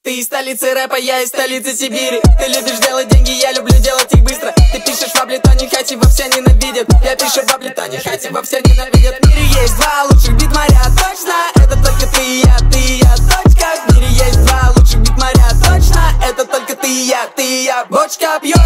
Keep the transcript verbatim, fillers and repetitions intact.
Ты из столицы рэпа, я из столицы Сибири. Ты любишь делать деньги, я люблю делать их быстро. Ты пишешь в облетоне, хоть его все ненавидят. Я пишу в облетоне, хоть его все ненавидят. В мире есть два лучших битмаря, точно. Это только ты и я, ты и я, точка. В мире есть два лучших битмаря, точно. Это только ты и я, ты и я, бочка пьет.